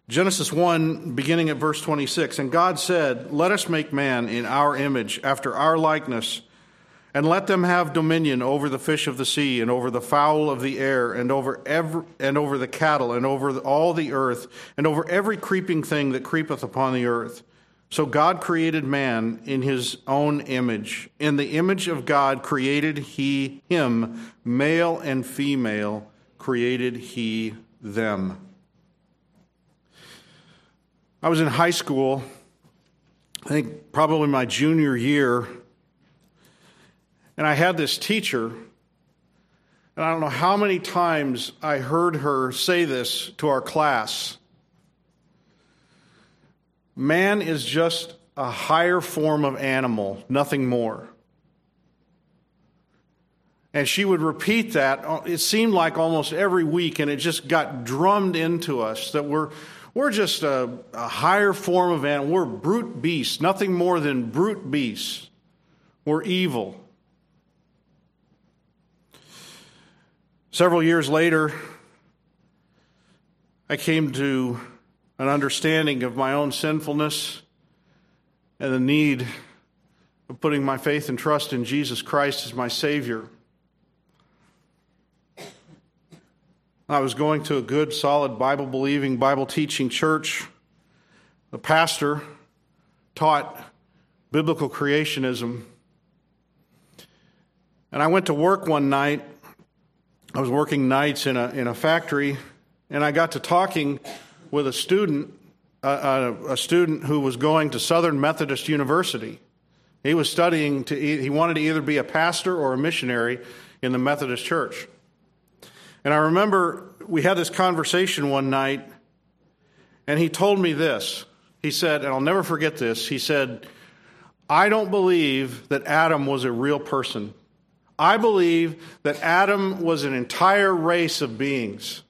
Genesis 1, beginning at verse 26, "And God said, Let us make man in our image, after our likeness, and let them have dominion over the fish of the sea, and over the fowl of the air, and over the cattle, and over all the earth, and over every creeping thing that creepeth upon the earth. So God created man in his own image. In the image of God created he him, male and female created he them." I was in high school, I think probably my junior year, and I had this teacher, and I don't know how many times I heard her say this to our class. Man is just a higher form of animal, nothing more. And she would repeat that, it seemed like almost every week, and it just got drummed into us that we're just a higher form of animal. We're brute beasts, nothing more than brute beasts. We're evil. Several years later, I came to an understanding of my own sinfulness and the need of putting my faith and trust in Jesus Christ as my Savior. I was going to a good, solid, Bible-believing, Bible-teaching church. The pastor taught biblical creationism. And I went to work one night. I was working nights in a factory, and I got to talking with a student who was going to Southern Methodist University. He was studying he wanted to either be a pastor or a missionary in the Methodist Church. And I remember we had this conversation one night, and he told me this. He said, and I'll never forget this, he said, "I don't believe that Adam was a real person. I believe that Adam was an entire race of beings."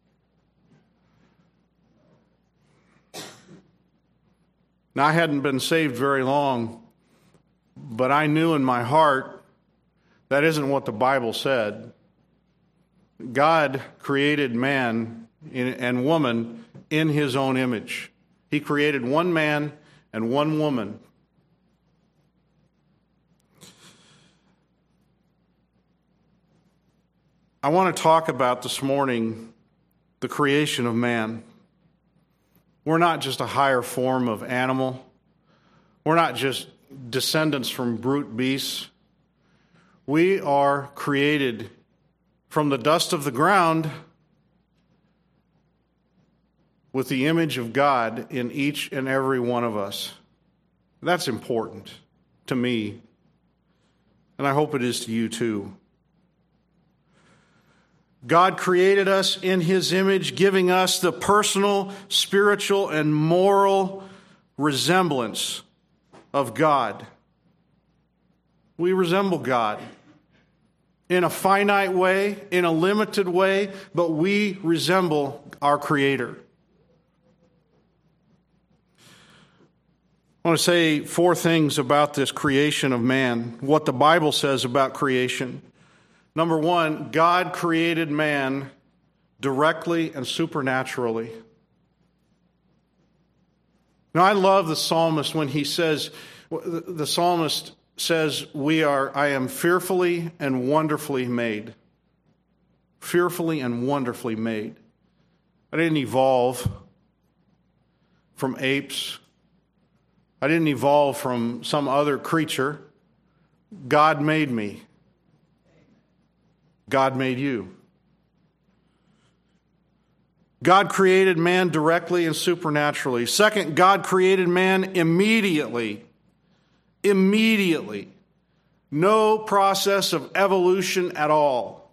Now, I hadn't been saved very long, but I knew in my heart that isn't what the Bible said. God created man and woman in his own image. He created one man and one woman. I want to talk about this morning the creation of man. We're not just a higher form of animal. We're not just descendants from brute beasts. We are created from the dust of the ground with the image of God in each and every one of us. That's important to me, and I hope it is to you too. God created us in his image, giving us the personal, spiritual, and moral resemblance of God. We resemble God in a finite way, in a limited way, but we resemble our Creator. I want to say 4 things about this creation of man, what the Bible says about creation. Number 1, God created man directly and supernaturally. Now, I love the psalmist when he says, the psalmist says, I am fearfully and wonderfully made. Fearfully and wonderfully made. I didn't evolve from apes. I didn't evolve from some other creature. God made me. God made you. God created man directly and supernaturally. Second, God created man immediately. Immediately. No process of evolution at all.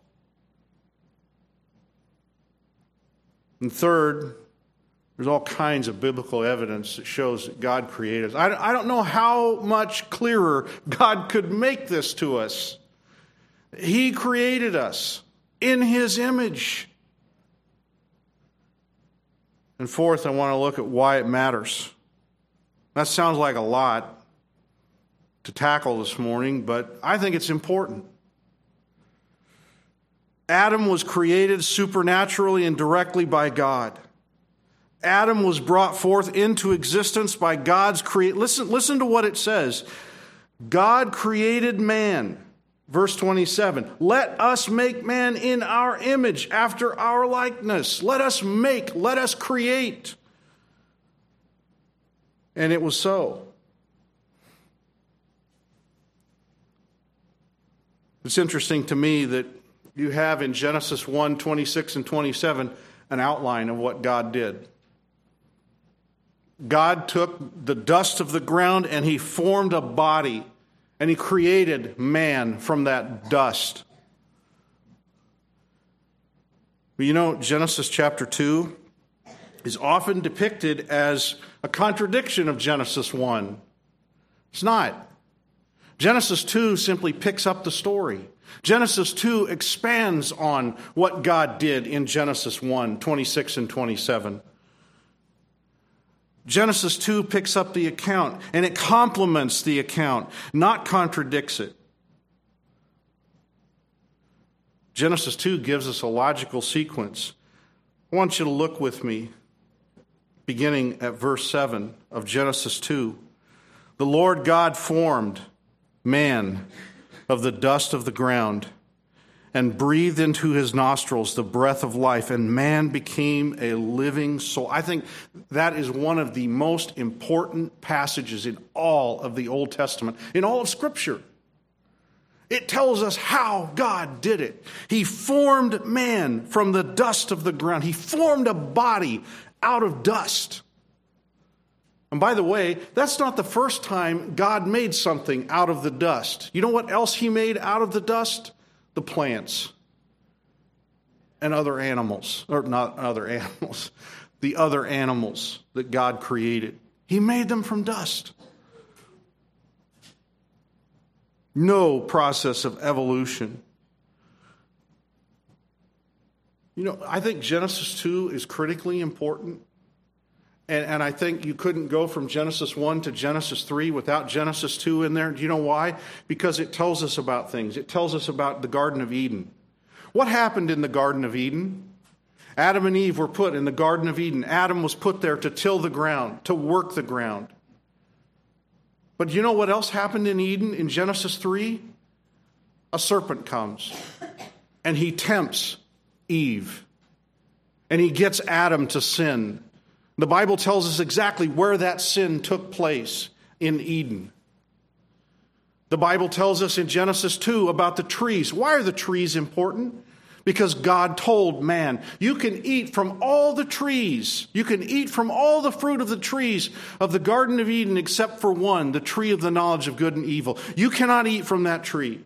And third, there's all kinds of biblical evidence that shows that God created us. I don't know how much clearer God could make this to us. He created us in his image. And fourth, I want to look at why it matters. That sounds like a lot to tackle this morning, but I think it's important. Adam was created supernaturally and directly by God. Adam was brought forth into existence by God's Listen to what it says. God created man. Verse 27. Let us make man in our image, after our likeness. Let us create. And it was so. It's interesting to me that you have in Genesis 1, 26 and 27 an outline of what God did. God took the dust of the ground and he formed a body, and he created man from that dust. But you know, Genesis chapter 2 is often depicted as a contradiction of Genesis 1. It's not. Genesis 2 simply picks up the story. Genesis 2 expands on what God did in Genesis 1, 26 and 27. Genesis 2 picks up the account, and it complements the account, not contradicts it. Genesis 2 gives us a logical sequence. I want you to look with me, beginning at verse 7 of Genesis 2. The Lord God formed man of the dust of the ground and breathed into his nostrils the breath of life, and man became a living soul. I think that is one of the most important passages in all of the Old Testament, in all of Scripture. It tells us how God did it. He formed man from the dust of the ground. He formed a body out of dust. And by the way, that's not the first time God made something out of the dust. You know what else he made out of the dust? The plants and other animals, or not other animals, the other animals that God created. He made them from dust. No process of evolution. You know, I think Genesis 2 is critically important. And I think you couldn't go from Genesis 1 to Genesis 3 without Genesis 2 in there. Do you know why? Because it tells us about things. It tells us about the Garden of Eden. What happened in the Garden of Eden? Adam and Eve were put in the Garden of Eden. Adam was put there to till the ground, to work the ground. But do you know what else happened in Eden in Genesis 3? A serpent comes and he tempts Eve. And he gets Adam to sin. The Bible tells us exactly where that sin took place in Eden. The Bible tells us in Genesis 2 about the trees. Why are the trees important? Because God told man, you can eat from all the trees. You can eat from all the fruit of the trees of the Garden of Eden except for one, the tree of the knowledge of good and evil. You cannot eat from that tree.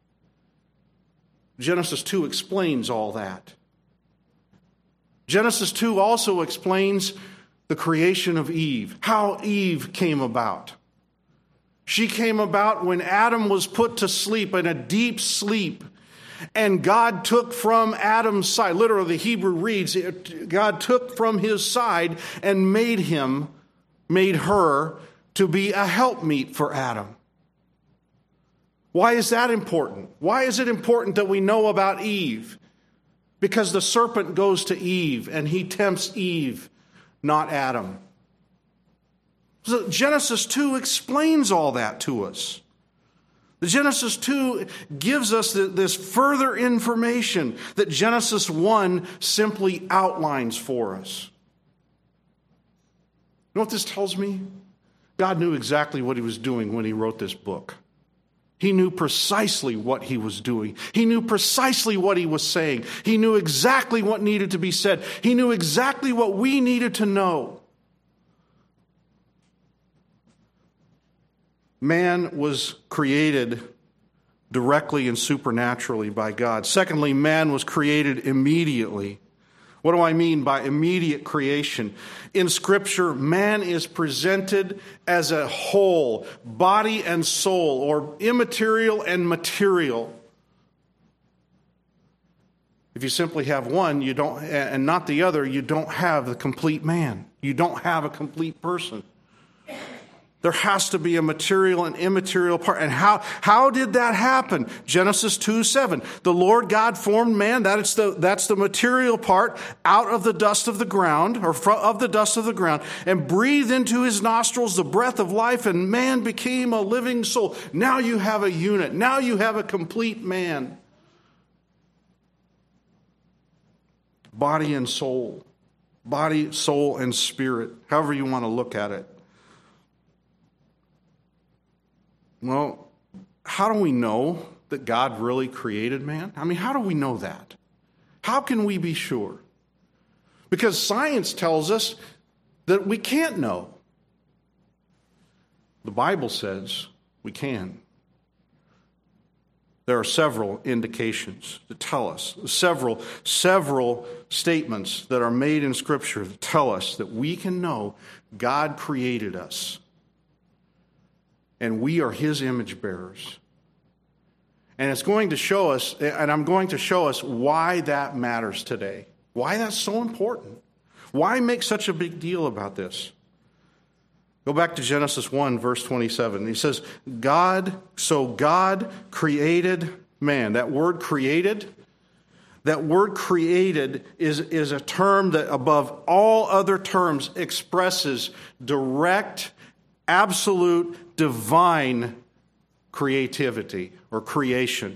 Genesis 2 explains all that. Genesis 2 also explains the creation of Eve, how Eve came about. She came about when Adam was put to sleep, in a deep sleep, and God took from Adam's side, literally the Hebrew reads, God took from his side and made her to be a helpmeet for Adam. Why is that important? Why is it important that we know about Eve? Because the serpent goes to Eve and he tempts Eve, not Adam. So Genesis 2 explains all that to us. The Genesis 2 gives us this further information that Genesis 1 simply outlines for us. You know what this tells me? God knew exactly what he was doing when he wrote this book. He knew precisely what he was doing. He knew precisely what he was saying. He knew exactly what needed to be said. He knew exactly what we needed to know. Man was created directly and supernaturally by God. Secondly, man was created immediately. What do I mean by immediate creation? In Scripture, man is presented as a whole, body and soul, or immaterial and material. If you simply have one, you don't, and not the other, you don't have the complete man. You don't have a complete person. There has to be a material and immaterial part. And how did that happen? Genesis 2:7. The Lord God formed man, that's the material part, out of the dust of the ground, of the dust of the ground, and breathed into his nostrils the breath of life, and man became a living soul. Now you have a unit. Now you have a complete man. Body and soul. Body, soul, and spirit. However you want to look at it. Well, how do we know that God really created man? I mean, how do we know that? How can we be sure? Because science tells us that we can't know. The Bible says we can. There are several indications that tell us, several statements that are made in Scripture that tell us that we can know God created us. And we are his image bearers. And it's going to show us, and I'm going to show us why that matters today. Why that's so important. Why make such a big deal about this? Go back to Genesis 1, verse 27. He says, God created man. That word created is a term that above all other terms expresses direct, absolute, divine creativity or creation.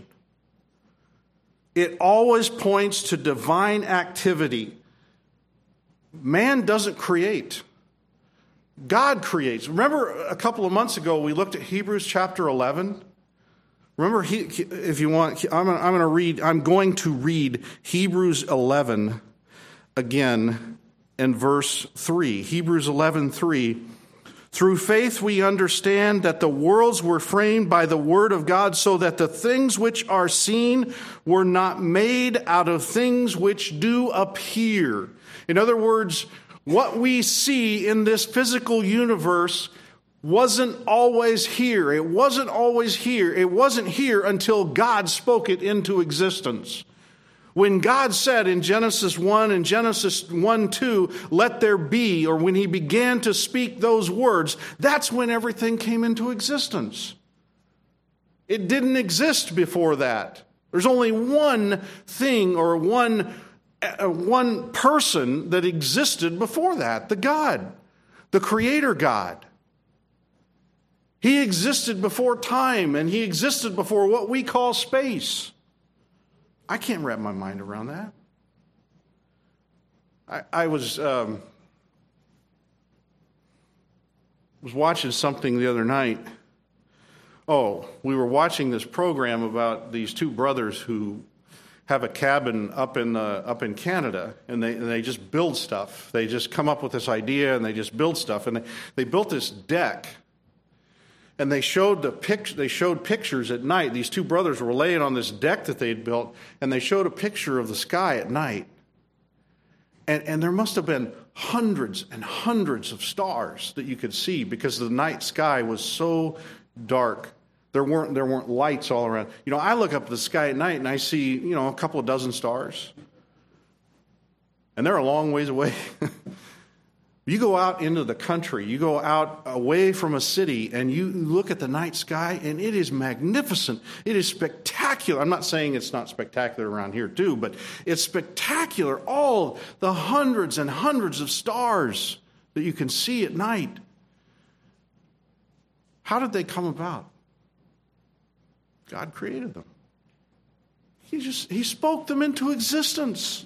It always points to divine activity. Man doesn't create. God creates. Remember a couple of months ago we looked at Hebrews chapter 11? Remember, if you want, I'm going to read Hebrews 11 again in verse 3. Hebrews 11:3. Through faith we understand that the worlds were framed by the word of God, so that the things which are seen were not made out of things which do appear. In other words, what we see in this physical universe wasn't always here. It wasn't always here. It wasn't here until God spoke it into existence. When God said in Genesis 1 and Genesis 1:2, let there be, or when he began to speak those words, that's when everything came into existence. It didn't exist before that. There's only one thing or one person that existed before that, the God, the Creator God. He existed before time, and he existed before what we call space. I can't wrap my mind around that. I was watching something the other night. We were watching this program about these two brothers who have a cabin up in Canada, and they just build stuff. They just come up with this idea, and they just build stuff. And they built this deck. And they showed pictures at night. These two brothers were laying on this deck that they had built, and they showed a picture of the sky at night. And there must have been hundreds and hundreds of stars that you could see because the night sky was so dark. There weren't lights all around. You know, I look up at the sky at night and I see, a couple of dozen stars. And they're a long ways away. You go out into the country, you go out away from a city, and you look at the night sky, and it is magnificent. It is spectacular. I'm not saying it's not spectacular around here too, but it's spectacular. All the hundreds and hundreds of stars that you can see at night. How did they come about? God created them. He spoke them into existence.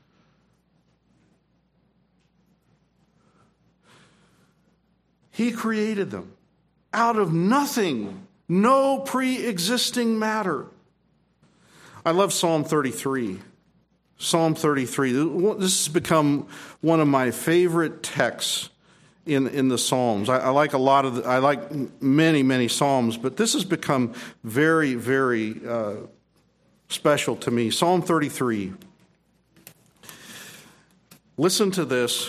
He created them out of nothing, no pre-existing matter. I love Psalm 33. Psalm 33. This has become one of my favorite texts in the Psalms. I like many Psalms, but this has become very, very special to me. Psalm 33. Listen to this.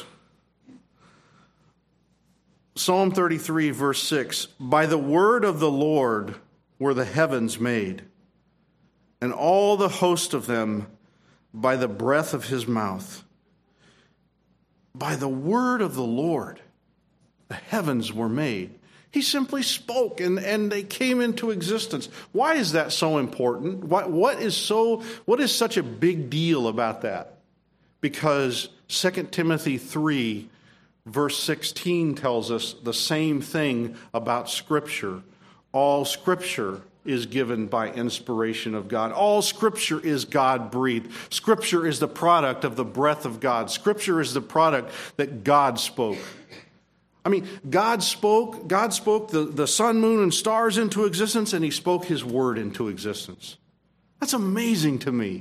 Psalm 33, verse 6, by the word of the Lord were the heavens made, and all the host of them by the breath of his mouth. By the word of the Lord, the heavens were made. He simply spoke, and they came into existence. Why is that so important? What is such a big deal about that? Because 2 Timothy 3, verse 16 tells us the same thing about Scripture. All Scripture is given by inspiration of God. All Scripture is God-breathed. Scripture is the product of the breath of God. Scripture is the product that God spoke. I mean, God spoke the sun, moon, and stars into existence, and He spoke His word into existence. That's amazing to me.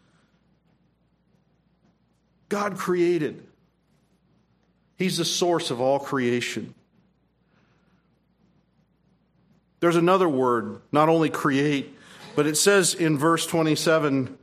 God created. He's the source of all creation. There's another word, not only create, but it says in verse 27,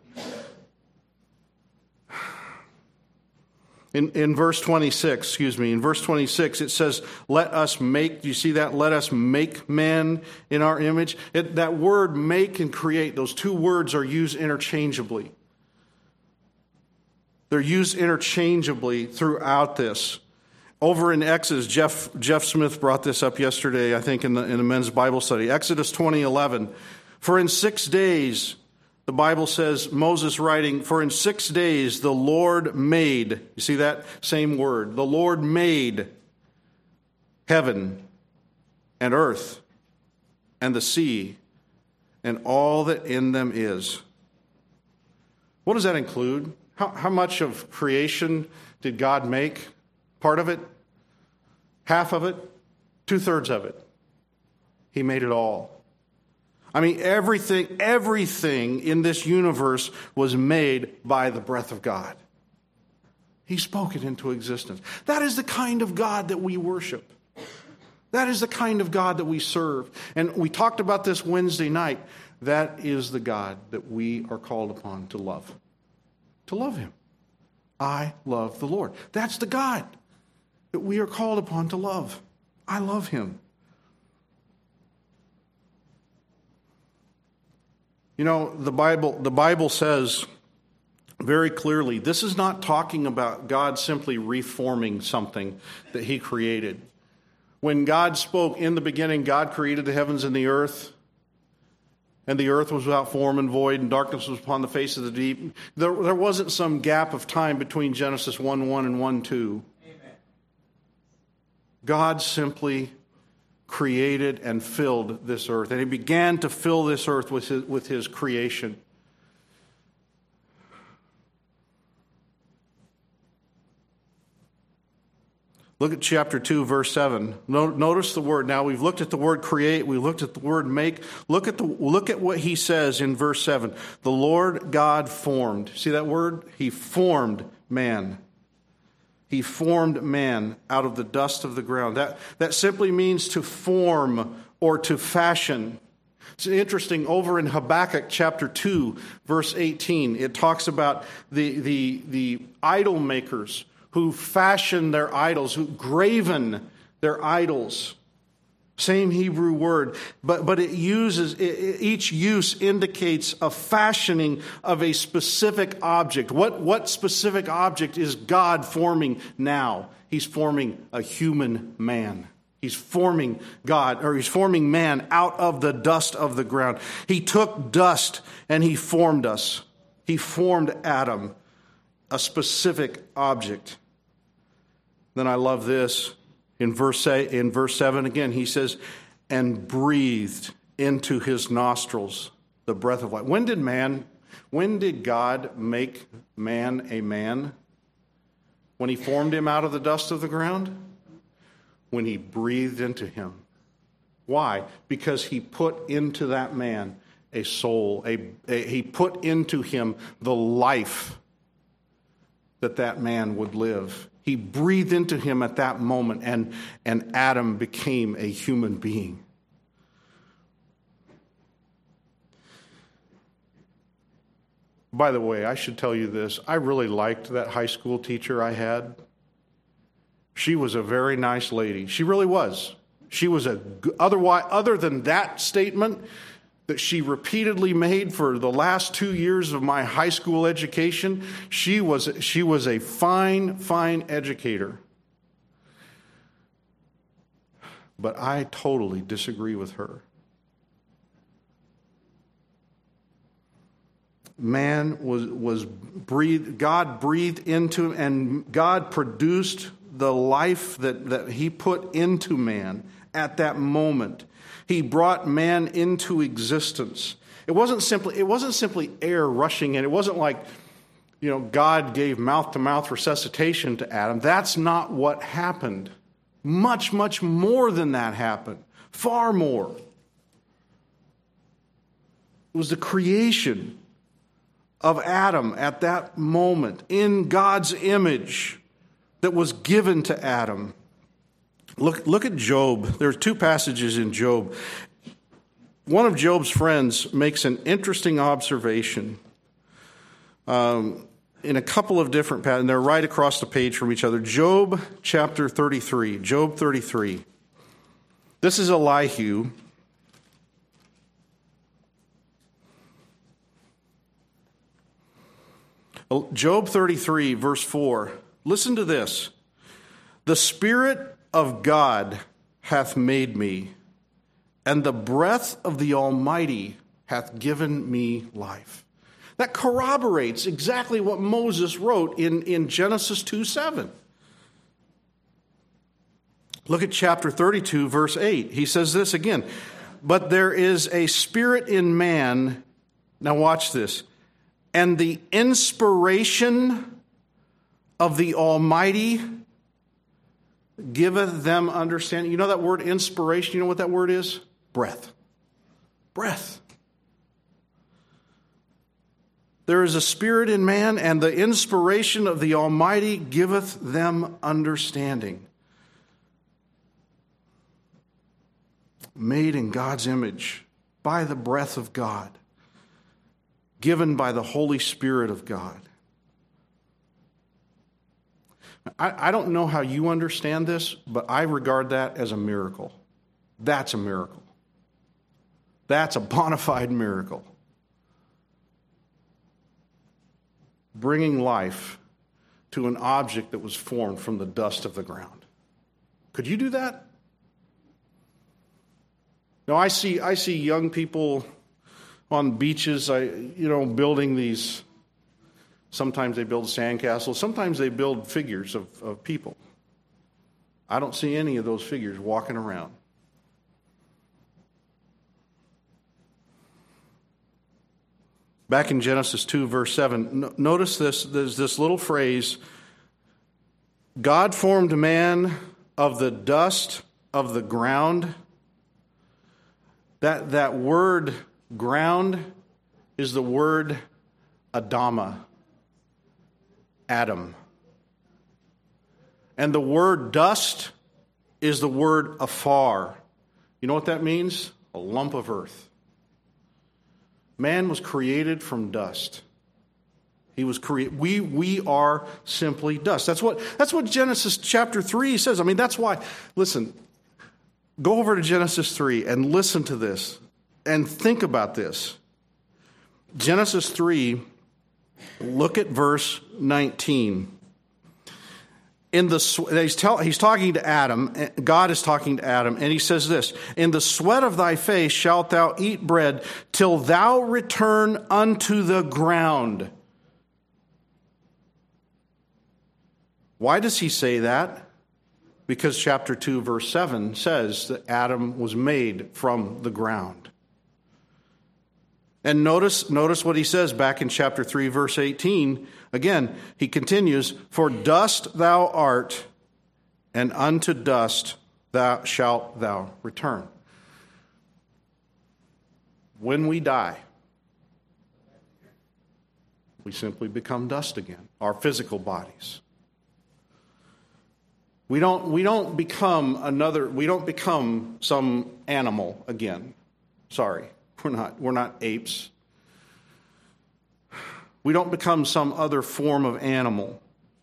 in verse 26, it says, let us make, do you see that? Let us make man in our image. That word make and create, those two words are used interchangeably. They're used interchangeably throughout this. Over in Exodus, Jeff Smith brought this up yesterday, I think, in the men's Bible study. Exodus 20:11. For in 6 days, the Bible says, Moses writing, for in 6 days the Lord made, you see that same word, the Lord made heaven and earth and the sea and all that in them is. What does that include? How much of creation did God make? Part of it? Half of it? 2/3 of it? He made it all. I mean, everything in this universe was made by the breath of God. He spoke it into existence. That is the kind of God that we worship. That is the kind of God that we serve. And we talked about this Wednesday night. That is the God that we are called upon to love. To love Him. I love the Lord. That's the God that we are called upon to love. I love Him. You know, the Bible says very clearly, this is not talking about God simply reforming something that He created. When God spoke in the beginning, God created the heavens and the earth, and the earth was without form and void, and darkness was upon the face of the deep. There wasn't some gap of time between Genesis 1:1 and 1:2. God simply created and filled this earth. And He began to fill this earth with His creation. Look at chapter 2, verse 7. Notice the word. Now, we've looked at the word create. We looked at the word make. Look at what He says in verse 7. The Lord God formed. See that word? He formed man. He formed man out of the dust of the ground. That simply means to form or to fashion. It's interesting, over in Habakkuk chapter 2, verse 18, it talks about the idol makers who fashion their idols, who graven their idols. Same Hebrew word, but each use indicates a fashioning of a specific object. What specific object is God forming now? He's forming a human man. He's forming man out of the dust of the ground. He took dust and He formed us. He formed Adam, a specific object. Then I love this. In verse 7 again, He says, and breathed into His nostrils the breath of life. When did God make man a man? When He formed him out of the dust of the ground? When He breathed into him. Why? Because He put into that man a soul. He put into him the life that man would live. He breathed into him at that moment, and Adam became a human being. By the way, I should tell you this. I really liked that high school teacher I had. She was a very nice lady. She really was. She was other than that statement that she repeatedly made for the last 2 years of my high school education, she was a fine educator. but I totally disagree with her. Man was breathed, God breathed into him, and God produced the life that he put into man at that moment. He brought man into existence. It wasn't simply air rushing in. It wasn't like, God gave mouth-to-mouth resuscitation to Adam. That's not what happened. Much, much more than that happened. Far more. It was the creation of Adam at that moment in God's image that was given to Adam. Look at Job. There are two passages in Job. One of Job's friends makes an interesting observation in a couple of different passages, and they're right across the page from each other. Job chapter 33. Job 33. This is Elihu. Job 33, verse 4. Listen to this. The Spirit of God hath made me, and the breath of the Almighty hath given me life. That corroborates exactly what Moses wrote in Genesis 2:7. Look at chapter 32, verse 8. He says this again. But there is a spirit in man. Now watch this. And the inspiration of the Almighty giveth them understanding. You know that word inspiration? You know what that word is? Breath. Breath. There is a spirit in man, and the inspiration of the Almighty giveth them understanding. Made in God's image by the breath of God. Given by the Holy Spirit of God. I don't know how you understand this, but I regard that as a miracle. That's a miracle. That's a bona fide miracle. Bringing life to an object that was formed from the dust of the ground. Could you do that? Now, I see young people on beaches, building these. Sometimes they build sandcastles. Sometimes they build figures of people. I don't see any of those figures walking around. Back in Genesis 2, verse 7, notice this. There's this little phrase, God formed man of the dust of the ground. That word ground is the word Adama, Adam. And the word dust is the word afar. You know what that means? A lump of earth. Man was created from dust. He was created. We are simply dust. That's what Genesis chapter 3 says. I mean, that's why. Listen, go over to Genesis 3 and listen to this and think about this. Genesis 3, look at verse 19. He's talking to Adam. God is talking to Adam, and he says this: in the sweat of thy face shalt thou eat bread till thou return unto the ground. Why does he say that? Because chapter 2, verse 7 says that Adam was made from the ground. And notice what he says back in chapter 3, verse 18. Again, he continues, for dust thou art, and unto dust shalt thou return. When we die, we simply become dust again, our physical bodies. We don't become some animal again. Sorry. We're not apes. We don't become some other form of animal.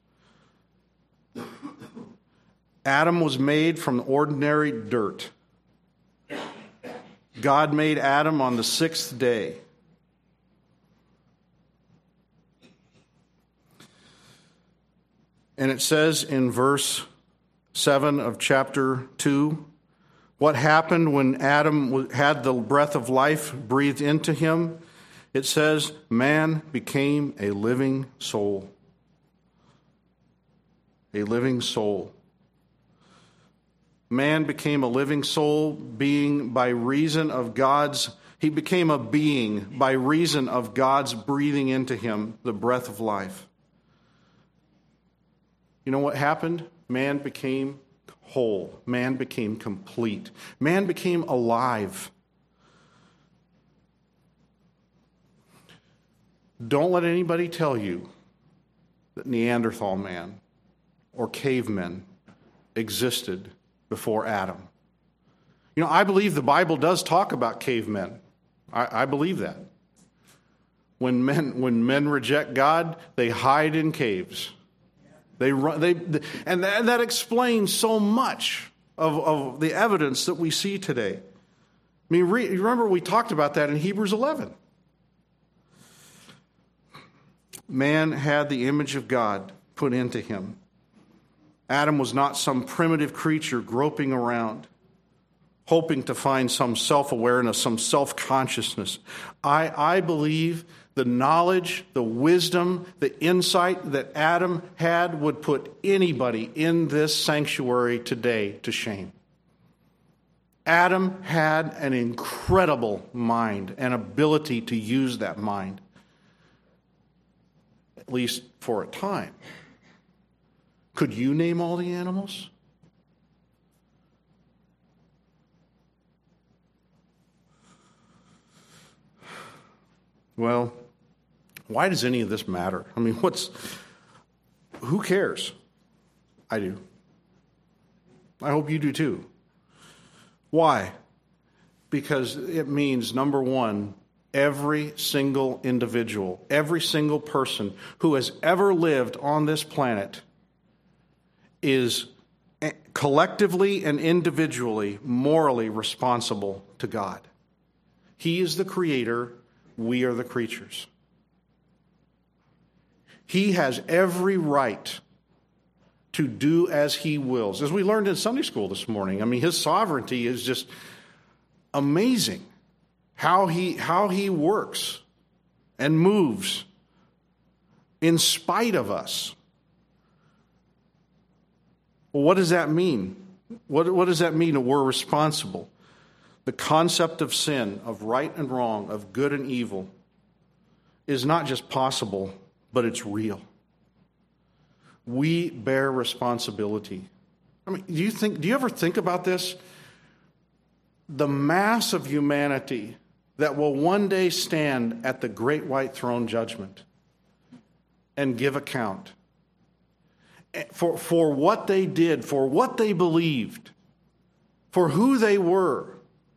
Adam was made from ordinary dirt. God made Adam on the sixth day. And it says in verse 7 of chapter 2, What happened when Adam had the breath of life breathed into him? It says, man became a living soul. A living soul. Man became a living soul being by reason of he became a being by reason of God's breathing into him the breath of life. You know what happened? Man became whole. Man became complete. Man became alive. Don't let anybody tell you that Neanderthal man or cavemen existed before Adam. You know, I believe the Bible does talk about cavemen. I believe that. When men reject God, they hide in caves. And that explains so much of the evidence that we see today. I mean, remember we talked about that in Hebrews 11. Man had the image of God put into him. Adam was not some primitive creature groping around, hoping to find some self-awareness, some self-consciousness. I believe the knowledge, the wisdom, the insight that Adam had would put anybody in this sanctuary today to shame. Adam had an incredible mind and ability to use that mind, at least for a time. Could you name all the animals? Well, why does any of this matter? I mean, who cares? I do. I hope you do too. Why? Because it means, number one, every single individual, every single person who has ever lived on this planet is collectively and individually morally responsible to God. He is the creator, we are the creatures. He has every right to do as he wills. As we learned in Sunday school this morning, I mean, his sovereignty is just amazing. How he works and moves in spite of us. Well, what does that mean? What does that mean that we're responsible? The concept of sin, of right and wrong, of good and evil, is not just possible, but it's real. We bear responsibility. I mean, do you ever think about this? The mass of humanity that will one day stand at the great white throne judgment and give account for what they did, for what they believed, for who they were.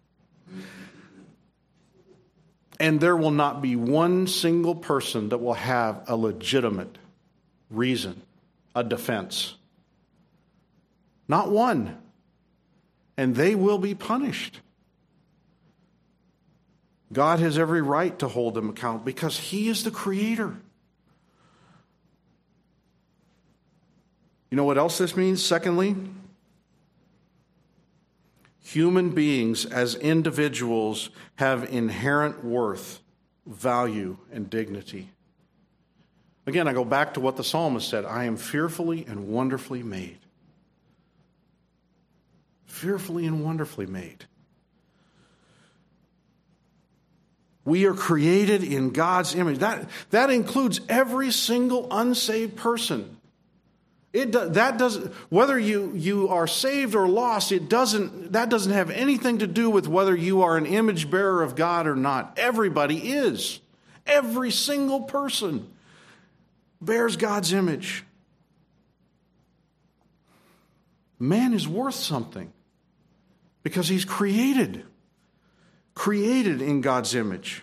And there will not be one single person that will have a legitimate reason, a defense. Not one. And they will be punished. God has every right to hold them accountable because he is the creator. You know what else this means? Secondly, human beings as individuals have inherent worth, value, and dignity. Again, I go back to what the psalmist said, I am fearfully and wonderfully made. Fearfully and wonderfully made. We are created in God's image. That includes every single unsaved person. Whether you are saved or lost, that doesn't have anything to do with whether you are an image bearer of God or not. Everybody is. Every single person bears God's image. Man is worth something because he's created in God's image.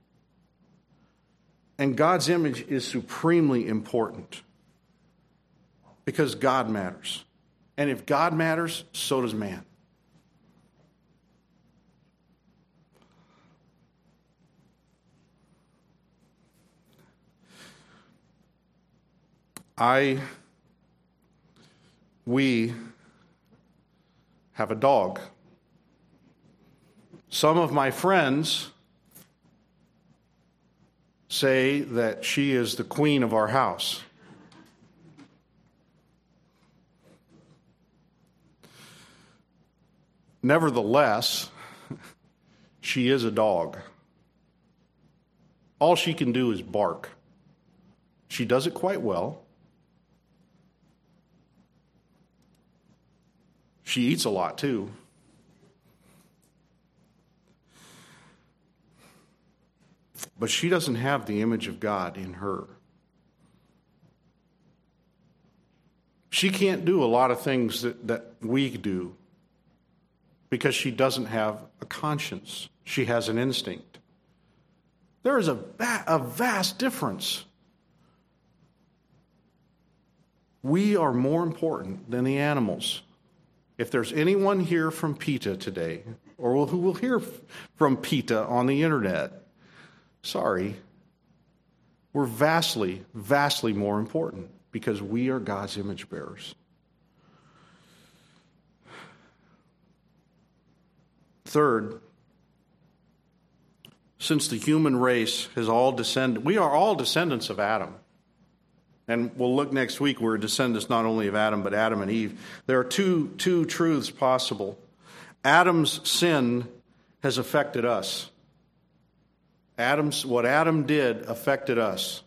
And God's image is supremely important. Because God matters. And if God matters, so does man. We have a dog. Some of my friends say that she is the queen of our house. Nevertheless, she is a dog. All she can do is bark. She does it quite well. She eats a lot too. But she doesn't have the image of God in her. She can't do a lot of things that we do because she doesn't have a conscience. She has an instinct. There is a vast difference. We are more important than the animals. If there's anyone here from PETA today, or who will hear from PETA on the internet, sorry, we're vastly, vastly more important because we are God's image bearers. Third, since the human race has all descended, we are all descendants of Adam. And we'll look next week, we're descendants not only of Adam, but Adam and Eve. There are two truths possible. Adam's sin has affected us. What Adam did affected us.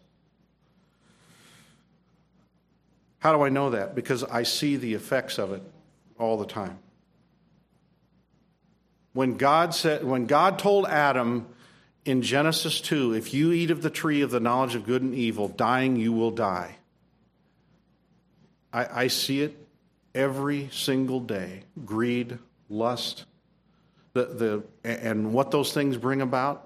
How do I know that? Because I see the effects of it all the time. When God told Adam in Genesis 2, if you eat of the tree of the knowledge of good and evil, dying you will die. I see it every single day. Greed, lust, and what those things bring about.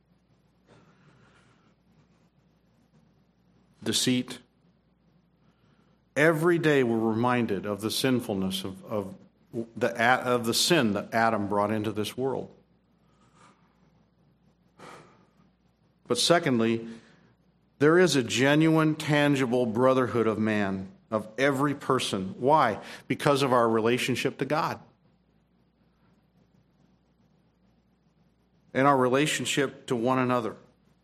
Deceit. Every day we're reminded of the sinfulness of the sin that Adam brought into this world. But secondly, there is a genuine, tangible brotherhood of man, of every person. Why? Because of our relationship to God. And our relationship to one another.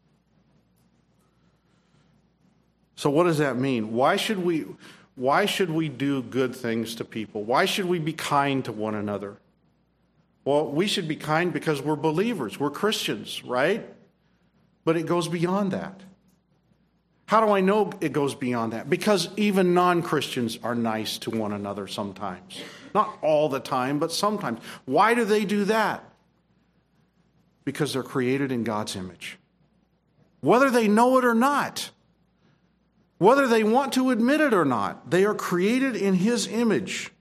So what does that mean? Why should we do good things to people? Why should we be kind to one another? Well, we should be kind because we're believers. We're Christians, right? But it goes beyond that. How do I know it goes beyond that? Because even non-Christians are nice to one another sometimes. Not all the time, but sometimes. Why do they do that? Because they're created in God's image. Whether they know it or not, whether they want to admit it or not, they are created in His image.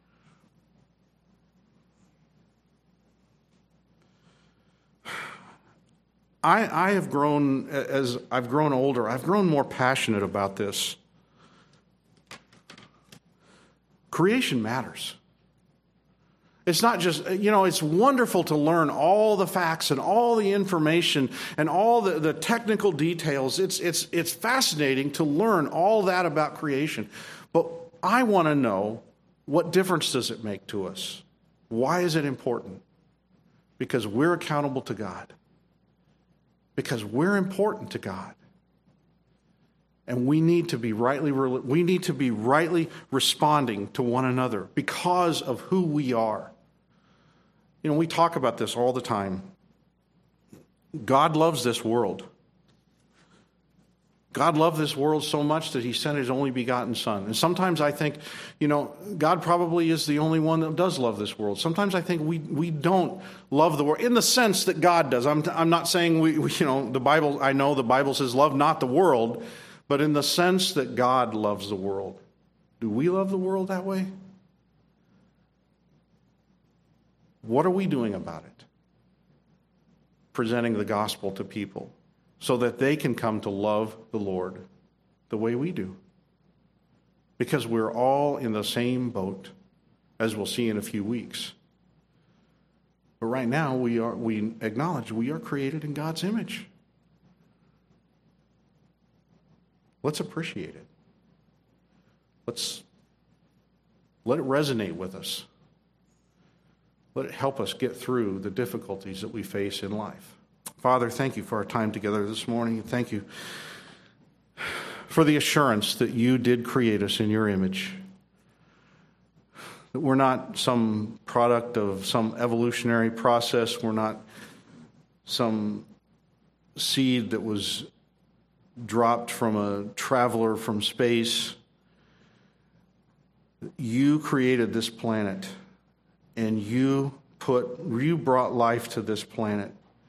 I have grown, as I've grown older, I've grown more passionate about this. Creation matters. It's not just, it's wonderful to learn all the facts and all the information and all the technical details. It's fascinating to learn all that about creation. But I want to know, what difference does it make to us? Why is it important? Because we're accountable to God. Because we're important to God. And we need to be rightly responding to one another because of who we are. We talk about this all the time. God loves this world. God loved this world so much that He sent His only begotten Son. And sometimes I think, God probably is the only one that does love this world. Sometimes I think we don't love the world in the sense that God does. I'm not saying the Bible. I know the Bible says, "Love not the world," but in the sense that God loves the world. Do we love the world that way? What are we doing about it? Presenting the gospel to people so that they can come to love the Lord the way we do. Because we're all in the same boat, as we'll see in a few weeks. But right now, we acknowledge we are created in God's image. Let's appreciate it. Let it resonate with us. Let it help us get through the difficulties that we face in life. Father, thank you for our time together this morning. Thank you for the assurance that you did create us in your image. That we're not some product of some evolutionary process. We're not some seed that was dropped from a traveler from space. You created this planet, and you brought life to this planet.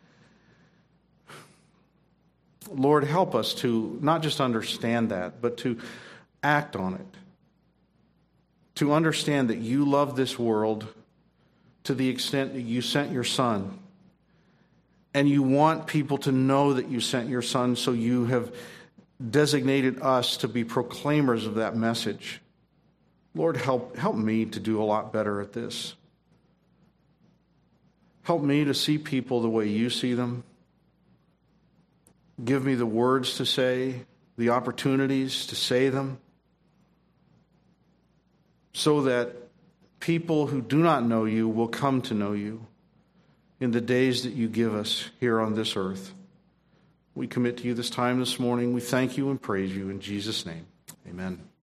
Lord, help us to not just understand that, but to act on it. To understand that you love this world to the extent that you sent your Son. And you want people to know that you sent your Son, so you have designated us to be proclaimers of that message. Lord, help me to do a lot better at this. Help me to see people the way you see them. Give me the words to say, the opportunities to say them, so that people who do not know you will come to know you in the days that you give us here on this earth. We commit to you this time this morning. We thank you and praise you in Jesus' name. Amen.